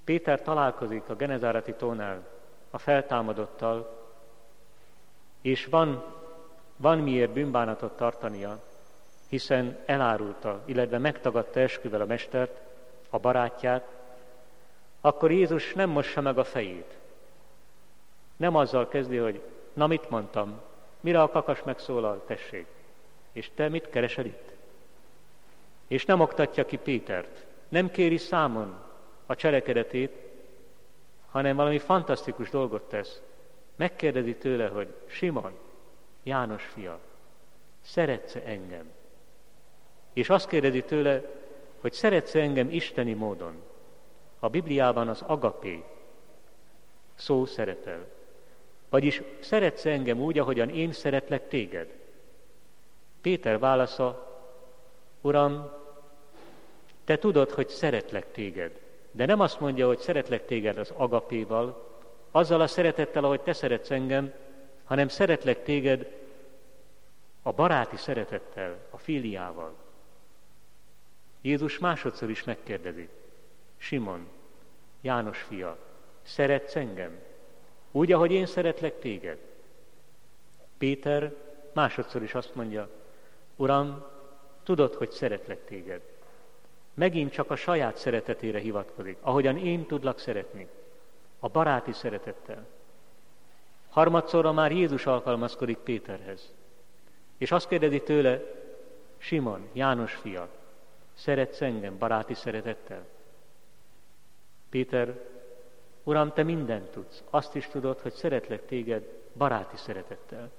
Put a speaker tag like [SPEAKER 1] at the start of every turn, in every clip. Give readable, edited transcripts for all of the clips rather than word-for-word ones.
[SPEAKER 1] Péter találkozik a Genezáreti tónál a feltámadottal, és van miért bűnbánatot tartania, hiszen elárulta, illetve megtagadta esküvel a mestert, a barátját, akkor Jézus nem mossa meg a fejét. Nem azzal kezdi, hogy na mit mondtam, mire a kakas megszólal, tessék, és te mit keresel itt? És nem oktatja ki Pétert, nem kéri számon a cselekedetét, hanem valami fantasztikus dolgot tesz. Megkérdezi tőle, hogy Simon, János fia, szeretsz-e engem? És azt kérdezi tőle, hogy szeretsz-e engem isteni módon. A Bibliában az agapé szó szerepel. Vagyis szeretsz-e engem úgy, ahogyan én szeretlek téged? Péter válasza, Uram, te tudod, hogy szeretlek téged. De nem azt mondja, hogy szeretlek téged az agapéval, azzal a szeretettel, ahogy te szeretsz engem, hanem szeretlek téged a baráti szeretettel, a filiával. Jézus másodszor is megkérdezi, Simon, János fia, szeretsz engem? Úgy, ahogy én szeretlek téged. Péter másodszor is azt mondja, Uram, tudod, hogy szeretlek téged. Megint csak a saját szeretetére hivatkozik, ahogyan én tudlak szeretni, a baráti szeretettel. Harmadszorra már Jézus alkalmazkodik Péterhez, és azt kérdezi tőle, Simon, János fia, szeretsz engem baráti szeretettel? Péter, Uram, te mindent tudsz, azt is tudod, hogy szeretlek téged baráti szeretettel.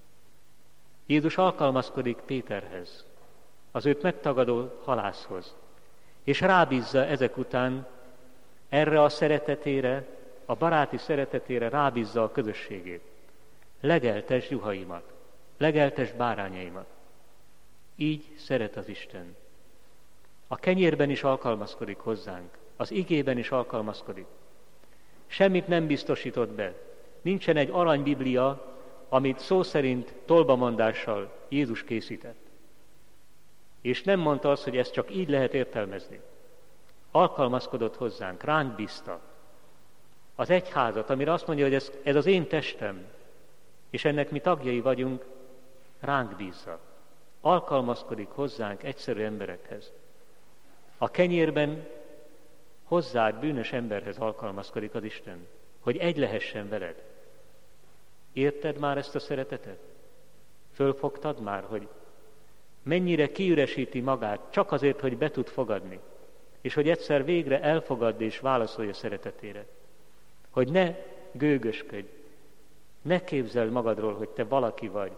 [SPEAKER 1] Jézus alkalmazkodik Péterhez, az őt megtagadó halászhoz, és rábízza ezek után erre a szeretetére, a baráti szeretetére rábízza a közösségét. Legeltesd juhaimat, legeltesd bárányaimat. Így szeret az Isten. A kenyérben is alkalmazkodik hozzánk, az igében is alkalmazkodik. Semmit nem biztosított be. Nincsen egy aranybiblia, amit szó szerint tolbamondással Jézus készített. És nem mondta azt, hogy ezt csak így lehet értelmezni. Alkalmazkodott hozzánk, ránk bízta. Az egyházat, amire azt mondja, hogy ez az én testem, és ennek mi tagjai vagyunk, ránk bízza. Alkalmazkodik hozzánk egyszerű emberekhez. A kenyérben hozzád, bűnös emberhez alkalmazkodik az Isten, hogy egy lehessen veled. Érted már ezt a szeretetet? Fölfogtad már, hogy mennyire kiüresíti magát csak azért, hogy be tud fogadni, és hogy egyszer végre elfogadd és válaszolj a szeretetére. Hogy ne gőgösködj, ne képzeld magadról, hogy te valaki vagy.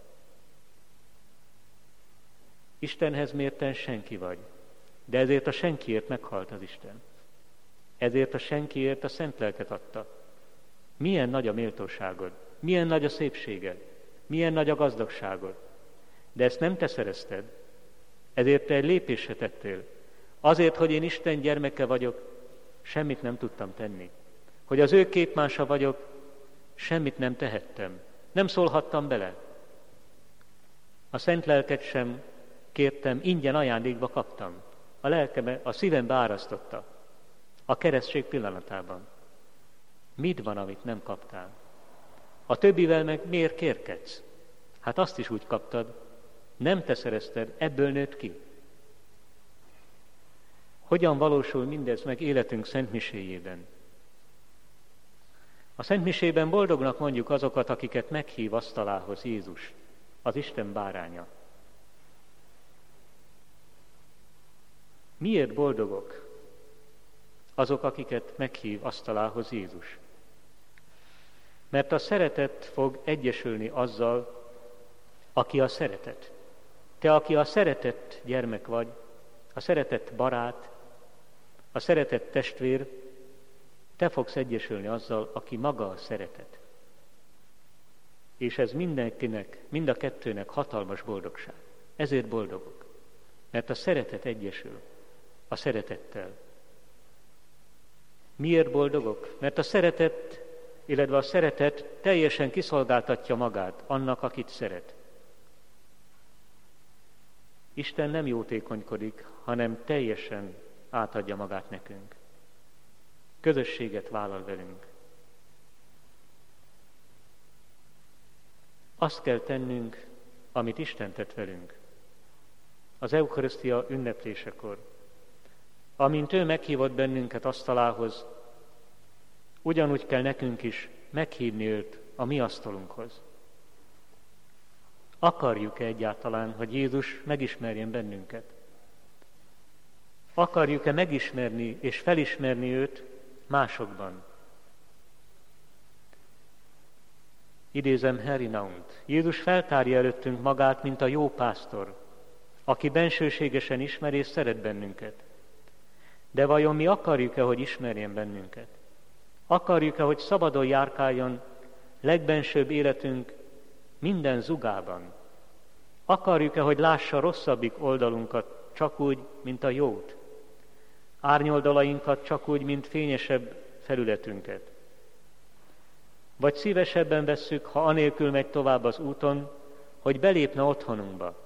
[SPEAKER 1] Istenhez mérten senki vagy, de ezért a senkiért meghalt az Isten. Ezért a senkiért a szent lelket adta. Milyen nagy a méltóságod, milyen nagy a szépséged, milyen nagy a gazdagságod. De ezt nem te szerezted, ezért te egy lépésre tettél. Azért, hogy én Isten gyermeke vagyok, semmit nem tudtam tenni. Hogy az ő képmása vagyok, semmit nem tehettem. Nem szólhattam bele. A szent lelket sem kértem, ingyen ajándékba kaptam. A lelkeme, a szívembe árasztotta. A keresztség pillanatában. Mit van, amit nem kaptál? A többivel meg miért kérkedsz? Hát azt is úgy kaptad, nem te szerezted, ebből nőtt ki. Hogyan valósul mindez meg életünk szentmiséjében? A szentmisében boldognak mondjuk azokat, akiket meghív asztalához Jézus, az Isten báránya. Miért boldogok azok, akiket meghív asztalához Jézus? Mert a szeretet fog egyesülni azzal, aki a szeretet. Te, aki a szeretett gyermek vagy, a szeretett barát, a szeretett testvér, te fogsz egyesülni azzal, aki maga a szeretet. És ez mindenkinek, mind a kettőnek hatalmas boldogság. Ezért boldogok. Mert a szeretet egyesül a szeretettel. Miért boldogok? Mert a szeretet, illetve a szeretet teljesen kiszolgáltatja magát annak, akit szeret. Isten nem jótékonykodik, hanem teljesen átadja magát nekünk. közösséget vállal velünk. Azt kell tennünk, amit Isten tett velünk. Az eukarisztia ünneplésekor. Amint ő meghívott bennünket asztalához, ugyanúgy kell nekünk is meghívni őt a mi asztalunkhoz. Akarjuk-e egyáltalán, hogy Jézus megismerjen bennünket? Akarjuk-e megismerni és felismerni őt másokban? Idézem Henry Nount. Jézus feltárja előttünk magát, mint a jó pásztor, aki bensőségesen ismer és szeret bennünket. De vajon mi akarjuk-e, hogy ismerjen bennünket? Akarjuk-e, hogy szabadon járkáljon legbensőbb életünk minden zugában? Akarjuk-e, hogy lássa rosszabbik oldalunkat csak úgy, mint a jót? Árnyoldalainkat csak úgy, mint fényesebb felületünket? Vagy szívesebben vesszük, ha anélkül megy tovább az úton, hogy belépne otthonunkba?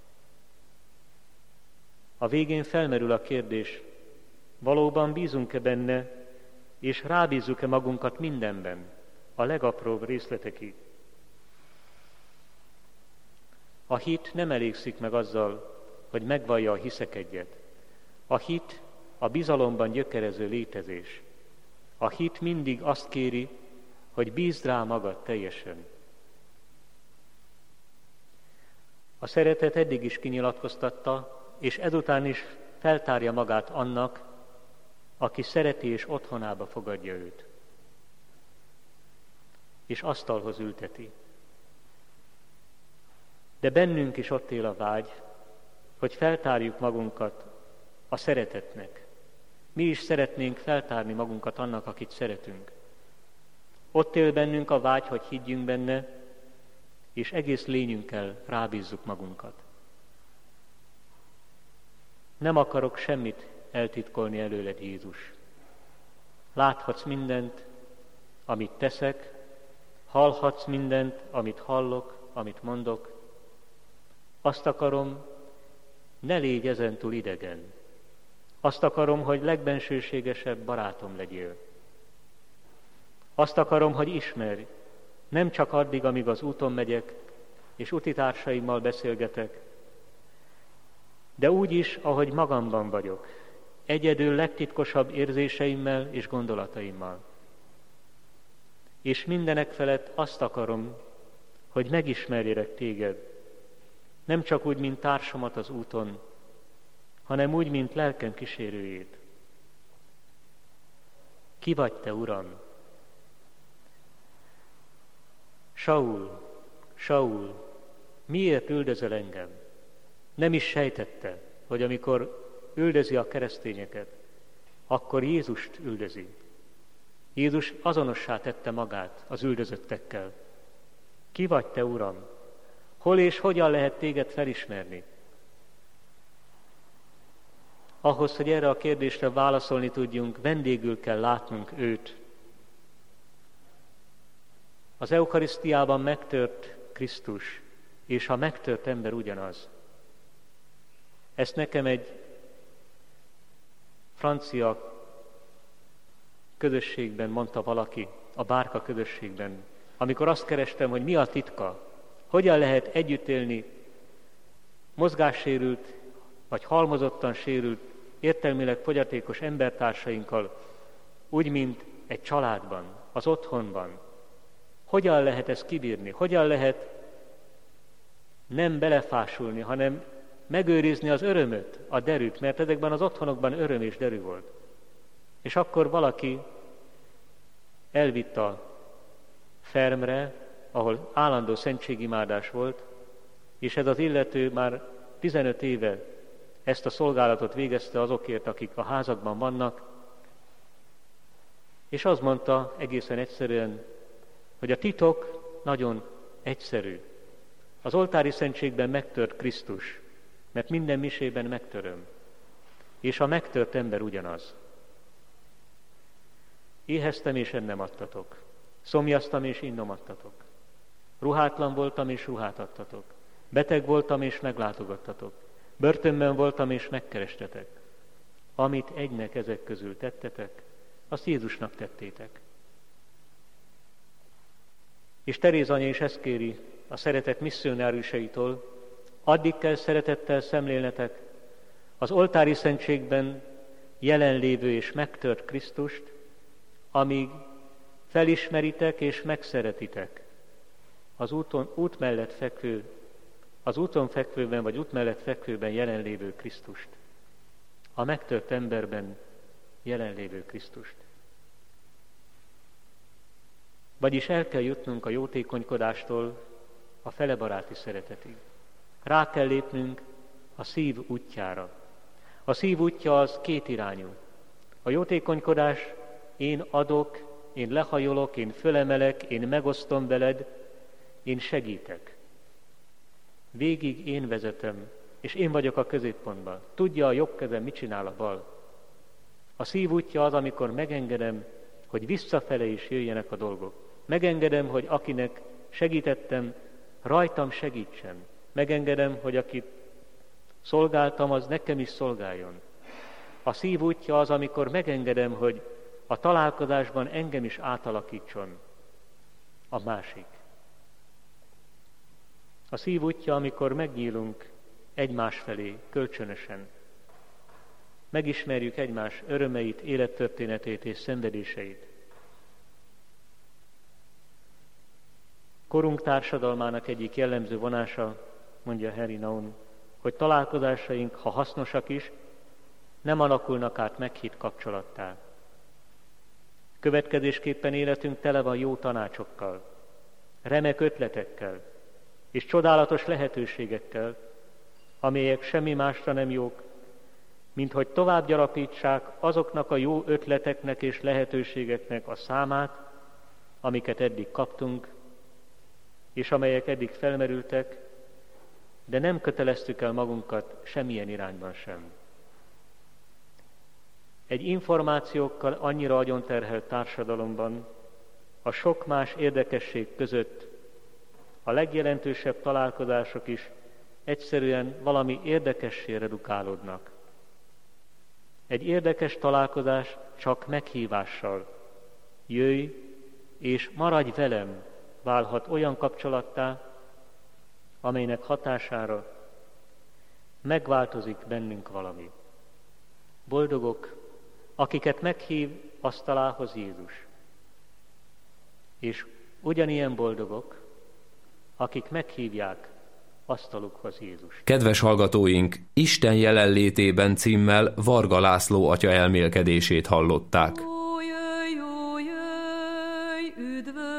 [SPEAKER 1] A végén felmerül a kérdés, valóban bízunk-e benne, és rábízzuk-e magunkat mindenben, a legapróbb részletekig? A hit nem elégszik meg azzal, hogy megvallja a hiszek-egyet. A hit a bizalomban gyökerező létezés. A hit mindig azt kéri, hogy bízd rá magad teljesen. A szeretet eddig is kinyilatkoztatta, és ezután is feltárja magát annak, aki szereti és otthonába fogadja őt, és asztalhoz ülteti. De bennünk is ott él a vágy, hogy feltárjuk magunkat a szeretetnek. Mi is szeretnénk feltárni magunkat annak, akit szeretünk. Ott él bennünk a vágy, hogy higgyünk benne, és egész lényünkkel rábízzuk magunkat. Nem akarok semmit eltitkolni előled, Jézus. Láthatsz mindent, amit teszek, hallhatsz mindent, amit hallok, amit mondok. Azt akarom, ne légy ezentúl idegen. Azt akarom, hogy legbensőségesebb barátom legyél. Azt akarom, hogy ismerj, nem csak addig, amíg az úton megyek, és utitársaimmal beszélgetek, de úgy is, ahogy magamban vagyok, egyedül legtitkosabb érzéseimmel és gondolataimmal. És mindenek felett azt akarom, hogy megismerjelek téged, nem csak úgy, mint társamat az úton, hanem úgy, mint lelkem kísérőjét. Ki vagy te, Uram? Saul, miért üldözel engem? Nem is sejtette, hogy amikor üldözi a keresztényeket, akkor Jézust üldözi. Jézus azonossá tette magát az üldözöttekkel. Ki vagy te, Uram? Hol és hogyan lehet téged felismerni? Ahhoz, hogy erre a kérdésre válaszolni tudjunk, vendégül kell látnunk őt. Az eukarisztiában megtört Krisztus, és a megtört ember ugyanaz. Ezt nekem egy francia közösségben mondta valaki, a bárka közösségben, amikor azt kerestem, hogy mi a titka, hogyan lehet együtt élni mozgássérült, vagy halmozottan sérült, értelmileg fogyatékos embertársainkkal, úgy, mint egy családban, az otthonban. Hogyan lehet ezt kibírni? Hogyan lehet nem belefásulni, hanem megőrizni az örömöt, a derűt, mert ezekben az otthonokban öröm és derű volt. És akkor valaki elvitt a fermre, ahol állandó szentségimádás volt, és ez az illető már 15 éve ezt a szolgálatot végezte azokért, akik a házakban vannak, és azt mondta egészen egyszerűen, hogy a titok nagyon egyszerű. Az oltári szentségben megtört Krisztus, mert minden misében megtöröm. És a megtört ember ugyanaz. Éheztem, és ennem adtatok. Szomjaztam, és innom adtatok. Ruhátlan voltam, és ruhát adtatok. Beteg voltam, és meglátogattatok. Börtönben voltam, és megkerestetek. Amit egynek ezek közül tettetek, azt Jézusnak tettétek. És Teréz anya is ezt kéri a szeretet misszionáriusaitól, addig kell szeretettel szemlélnetek az oltári szentségben jelenlévő és megtört Krisztust, amíg felismeritek és megszeretitek az út mellett fekvő, az úton fekvőben vagy út mellett fekvőben jelenlévő Krisztust, a megtört emberben jelenlévő Krisztust. Vagyis el kell jutnunk a jótékonykodástól a felebaráti szeretetig. Rá kell lépnünk a szív útjára. A szív útja az kétirányú. A jótékonykodás, én adok, én lehajolok, én fölemelek, én megosztom veled, én segítek. Végig én vezetem, és én vagyok a középpontban. Tudja a jobb kezem, mit csinál a bal. A szív útja az, amikor megengedem, hogy visszafele is jöjjenek a dolgok. Megengedem, hogy akinek segítettem, rajtam segítsen. Megengedem, hogy akit szolgáltam, az nekem is szolgáljon. A szív útja az, amikor megengedem, hogy a találkozásban engem is átalakítson a másik. A szív útja, amikor megnyílunk egymás felé kölcsönösen. Megismerjük egymás örömeit, élettörténetét és szenvedéseit. Korunk társadalmának egyik jellemző vonása, mondja Henry Nouwen, hogy találkozásaink, ha hasznosak is, nem alakulnak át meghitt kapcsolattá. Következésképpen életünk tele van jó tanácsokkal, remek ötletekkel és csodálatos lehetőségekkel, amelyek semmi másra nem jók, mint hogy tovább gyarapítsák azoknak a jó ötleteknek és lehetőségeknek a számát, amiket eddig kaptunk, és amelyek eddig felmerültek, de nem köteleztük el magunkat semmilyen irányban sem. Egy információkkal annyira agyonterhelt társadalomban a sok más érdekesség között a legjelentősebb találkozások is egyszerűen valami érdekessé redukálódnak. Egy érdekes találkozás csak meghívással, jöjj és maradj velem, válhat olyan kapcsolattá, amelynek hatására megváltozik bennünk valami. Boldogok, akiket meghív asztalához Jézus. És ugyanilyen boldogok, akik meghívják asztalukhoz Jézus.
[SPEAKER 2] Kedves hallgatóink, Isten jelenlétében címmel Varga László atya elmélkedését hallották.
[SPEAKER 3] Jöjj, jöjj, üdvözlöm!